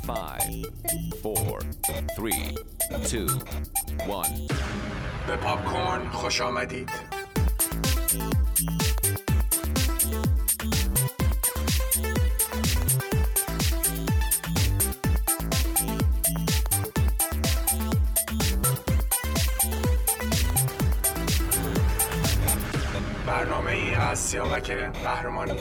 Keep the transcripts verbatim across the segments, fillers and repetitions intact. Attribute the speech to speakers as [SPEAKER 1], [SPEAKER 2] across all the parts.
[SPEAKER 1] five, four, three, two, one.
[SPEAKER 2] به پاپ کورن خوش آمدید. برنامه ای از سیاوش قهرمانی.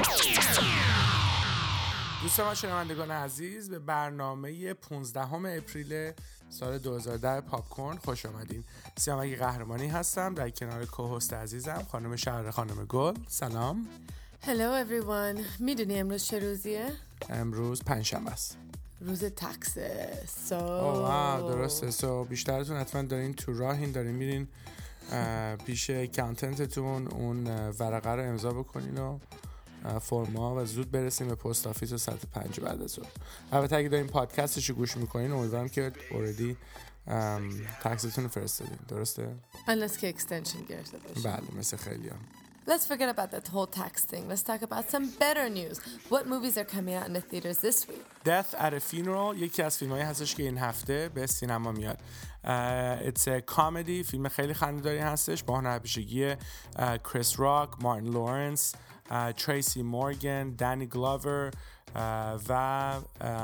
[SPEAKER 3] دوستان شنوندگان عزیز، به برنامه پانزدهم اپریل سال دو هزار و ده پاپ کورن خوش آمدین. سیاوش قهرمانی هستم، در کنار کوهست عزیزم خانم شهر خانم گل. سلام.
[SPEAKER 4] Hello everyone. میدونی امروز چه روزیه؟
[SPEAKER 3] امروز پنجشنبه است.
[SPEAKER 4] روز تکسه. سو
[SPEAKER 3] اوه درسته. سو بیشترتون حتما دارین تو راهین، دارین میرین پیش کانتنتتون اون ورقه رو امضا بکنین و فرما و زود برسیم به پست آفیس و ساعت پنج بعد از ظهر. البته اگه دارین پادکستش رو گوش میکنین امیدوارم که اوردی تکستون رو فرستادین. درسته؟
[SPEAKER 4] Unless که extension گرفته باشین.
[SPEAKER 3] بله مثل خیلی هم.
[SPEAKER 4] Let's forget about that whole tax thing. Let's talk about some better news. What movies are coming out in the theaters this week?
[SPEAKER 3] Death at a Funeral یکی از فیلمایی هستش که این هفته به سینما میاد. uh, It's a comedy. فیلم خیلی خنده‌داری هستش با هنرپیشگی کریس راک، مارتین لورنس، تریسی مورگان، دانی گلوور و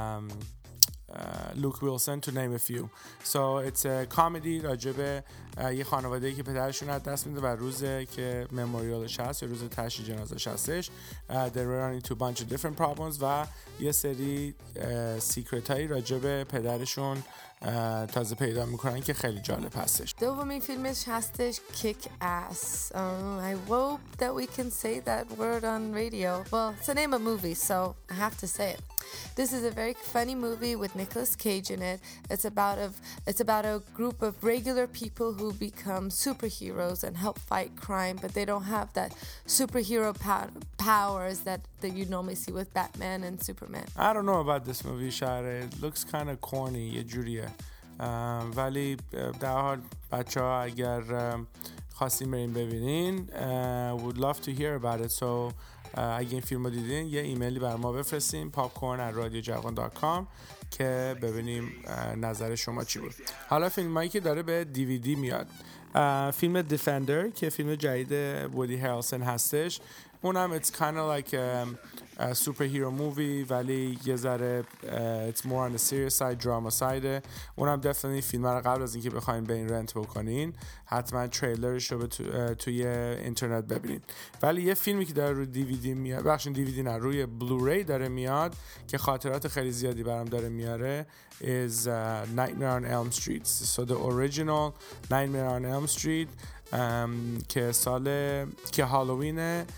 [SPEAKER 3] لوک ویلسون to name a few. So it's a comedy راجب یه خانواده‌ای که پدرشون از دست میده و روزه که مموریالش هست یا روز تشییع جنازه‌ش هستش. They run into a bunch of different problems و یه سری سیکرت هایی راجب پدرشون تازه پیدا میکنن که خیلی جالب هستش.
[SPEAKER 4] دومین فیلمش هستش Kick Ass. Um, I hope that we can say that word on radio. Well, it's the name of a movie, so I have to say it. This is a very funny movie with Nicolas Cage in it. It's about a it's about a group of regular people who become superheroes and help fight crime, but they don't have that superhero pow- powers that that you normally see with Batman and Superman.
[SPEAKER 3] I don't know about this movie, Shara. It looks kind of corny, یه جوریه. ولی در حال بچه‌ها اگر خواستین برین ببینین would love to hear about it. So اگه این فیلم رو دیدین یه ایمیلی بر ما بفرستین popcorn at radio jargon dot com که ببینیم نظر شما چی بود. حالا فیلمایی که داره به دیویدی میاد، فیلم دیفندر که فیلم جدید وودی هرلسون هستش، اونم it's kind of like a, a superhero movie ولی یه ذره uh, it's more on the serious side, drama side. اونم definitely فیلم رو قبل از اینکه بخواین به این رنت بکنین حتما تریلرش رو به تو, uh, توی اینترنت ببینید. ولی یه فیلمی که داره روی دیویدی میاد، بخشین دیویدی نه، روی بلوری داره میاد که خاطرات خیلی زیادی برام داره میاره is uh, Nightmare on Elm Street. So the original Nightmare on Elm Street um, که سال که هالووین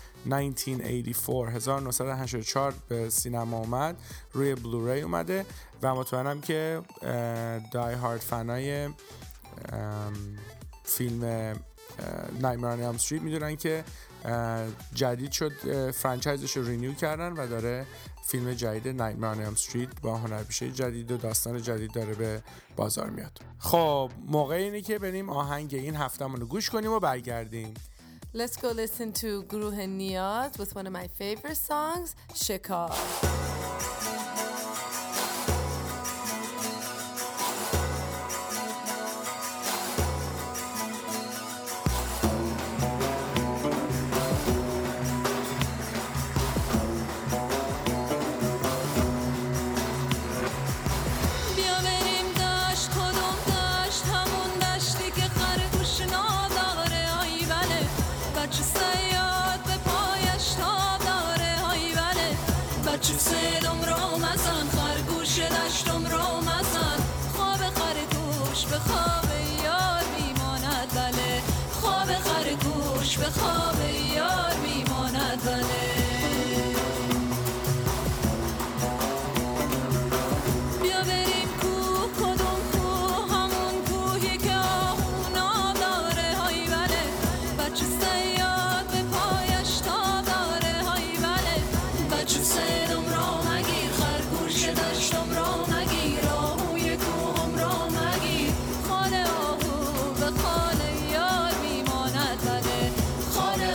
[SPEAKER 3] هزار و نهصد و هشتاد و چهار به سینما اومد، روی بلوری اومده و مطمئنم که دای هارد فنای فیلم Nightmare on Elm Street میدونن که جدید شد، فرانچایزش رو رینیو کردن و داره فیلم جدید Nightmare on Elm Street با هنرپیشه جدید و داستان جدید داره به بازار میاد. خب موقع اینه که بریم آهنگ این هفته‌مون رو گوش کنیم و برگردیم.
[SPEAKER 4] Let's go listen to Guruh Niyaz with one of my favorite songs, Shikar.
[SPEAKER 5] به خواب یار میماند بله بیا بریم کوه، کدوم کوه؟ همون کوهی که آهونا داره های بله بچه سیاد به پایش تا داره های بله بچه سیدم را مگیر، خرگوش دشتم را مگیر، آهوی کوهم را مگیر، خاله آهو به خاله یار میماند بله خاله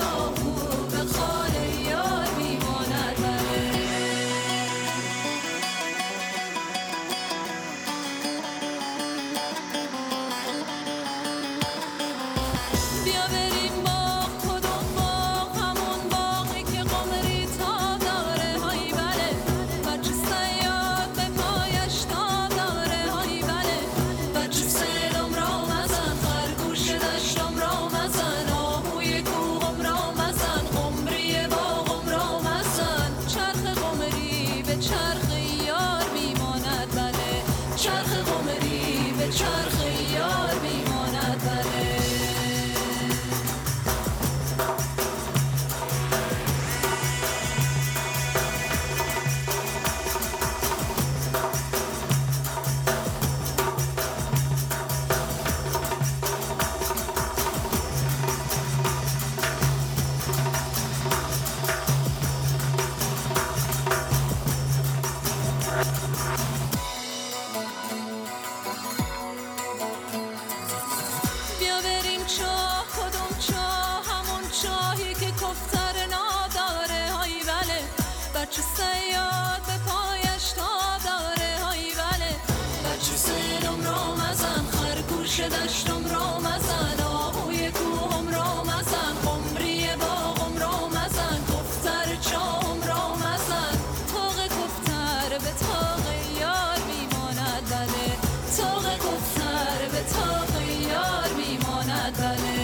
[SPEAKER 5] گوش دشتم را مزن آهوی کوهم را مزن عمری باغم را مزن کفتر چاهم را مزن تاق کفتر به تاق یار میماند بله تاق کفتر به تاق یار میماند بله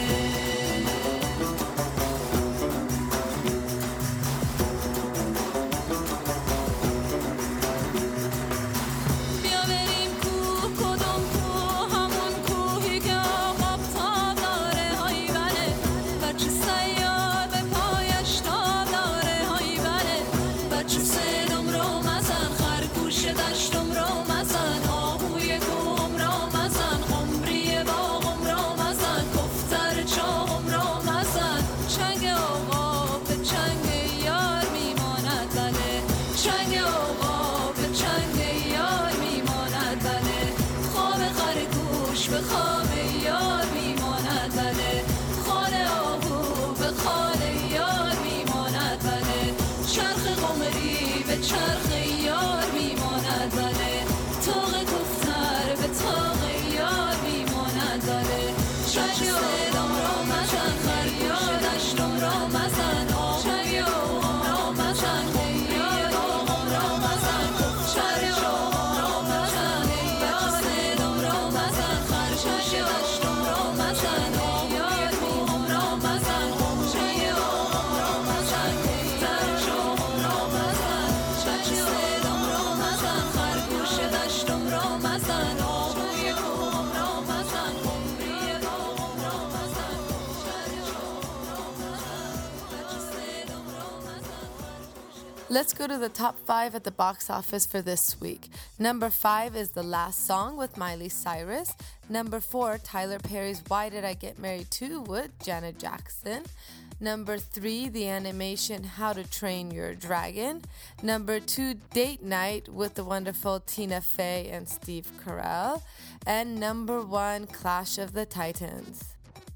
[SPEAKER 5] به خواب یار میماند بله خانه آهو به خانه یار میماند بله چرخ قمری به چرخ یار میماند بله تاق کفتر به تاق یار میماند بله چشم سلام را مزن خریار دشتم را مزن آهوی آهم را مزن قمری آهم را مزن کفتر آهم را مزن بچه سلام را مزن خرچش دشتم را مزن آهوی کوهم را مزن قمری آهم را مزن کفتر آهم را مزن بچه سلام را مزن خرگوش دشتم را مزن آهوی کوهم را مزن قمری آهم را مزن کفتر آهم را مزن بچه سلام را مزن خرگوش.
[SPEAKER 4] Let's go to the top five at the box office for this week. Number five is The Last Song with Miley Cyrus. Number four, Tyler Perry's Why Did I Get Married To with Janet Jackson. Number three, the animation How to Train Your Dragon. Number two, Date Night with the wonderful Tina Fey and Steve Carell. And number one, Clash of the Titans.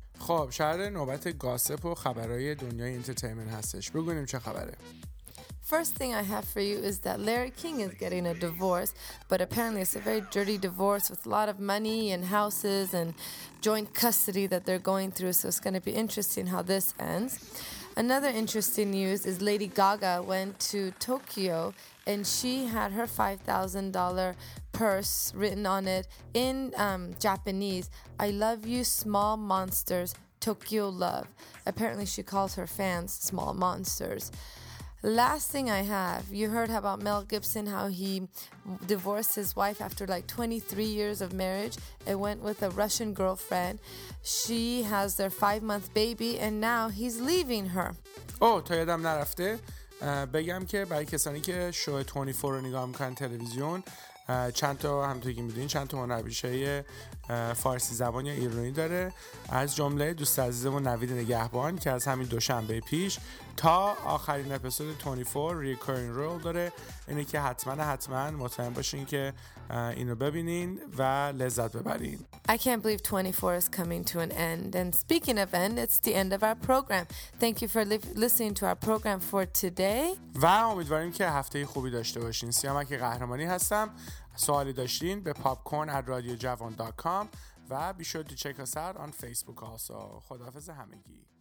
[SPEAKER 3] خب شهر نوبت گاسپ و خبرهای دنیای انترتینمنت هستش. بگوینیم چه خبره.
[SPEAKER 4] First thing I have for you is that Larry King is getting a divorce, but apparently it's a very dirty divorce with a lot of money and houses and joint custody that they're going through, so it's going to be interesting how this ends. Another interesting news is Lady Gaga went to Tokyo and she had her five thousand dollars purse written on it in um, Japanese, I love you small monsters, Tokyo love. Apparently she calls her fans small monsters. Last thing I have, you heard about Mel Gibson, how he divorced his wife after like twenty-three years of marriage and went with a Russian girlfriend. She has their five-month baby and now he's leaving her.
[SPEAKER 3] اوه تا یادم نرفته بگم که برای کسانی که شو بیست و چهار رو نگاه میکنن تلویزیون، چند تا همونطوری که میدونین چند تا هنرپیشه فارسی زبان یا ایرانی داره، از جمله دوست عزیزمون نوید نگهبان که از همین دوشنبه پیش تا آخرین اپیزود بیست و چهار ریکورینگ رول داره. اینه که حتما حتما مطمئن باشین که اینو ببینین و لذت ببرین.
[SPEAKER 4] I can't believe twenty-four is coming to an end. And speaking of end, it's the end of our program. Thank you for li- listening to our program for today.
[SPEAKER 3] و امیدواریم که هفته خوبی داشته باشین. سیامک قهرمانی هستم. سوالی داشتین به popcorn at radio javan dot com و be sure to check us out on Facebook also. خداحافظ همگی.